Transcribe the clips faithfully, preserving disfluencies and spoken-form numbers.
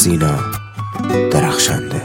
سینا درخشنده.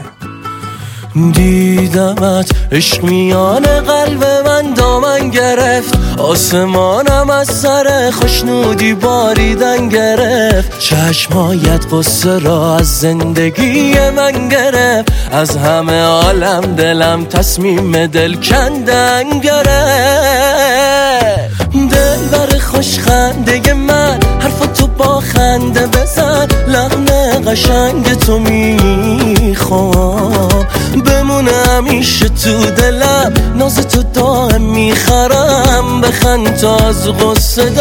دیدمت عشق میان قلب من دامن گرفت، آسمانم از سر خوشنودی باریدن گرفت، چشمایت قصه را از زندگی من گرفت، از همه عالم دلم تصمیم دل کندن گرفت. دل بر خوش خنده من حرف تو با خنده بزن، لحن قشنگ تو میخوام بمونه همیشه تو دلم، ناز تو دائم میخرم، بخند تا از غصه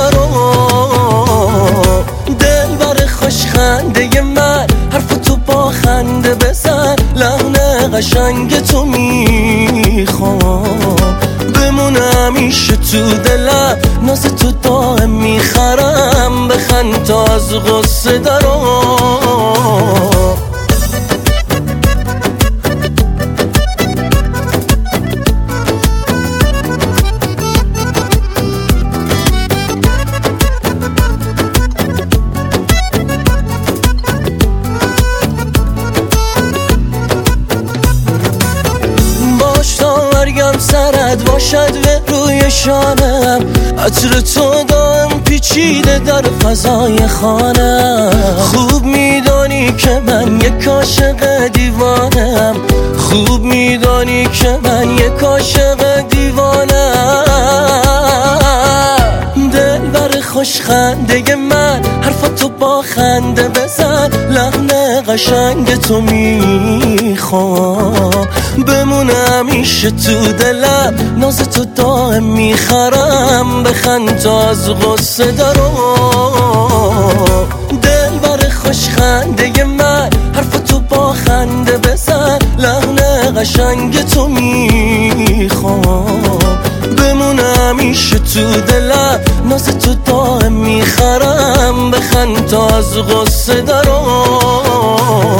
دارم. دل بر خوش خنده من حرف تو با خنده بزن، لحن قشنگ تو میخوام بمونه همیشه تو دلم، ناز تو دائم میخرم، بخند تا از غصه دارم. مرگم سرد باشد به روی شانم، عطر تو دائم پیچیده در فضای خانم. خوب میدانی که من یک عاشق دیوانم، خوب میدانی که من یک عاشق دیوانم. دل بر خوش خنده من حرف تو با خنده بزن، لحن قشنگ تو میخوام بمونه همیشه تو دلم، ناز تو دائم میخرم، بخند تا از غصه دارم. دل بر خوش خنده من حرف تو با خنده بزن، لحن قشنگ تو میخوام بمونه همیشه تو دلم، ناز تو دائم میخرم، بخند تا از غصه دارم.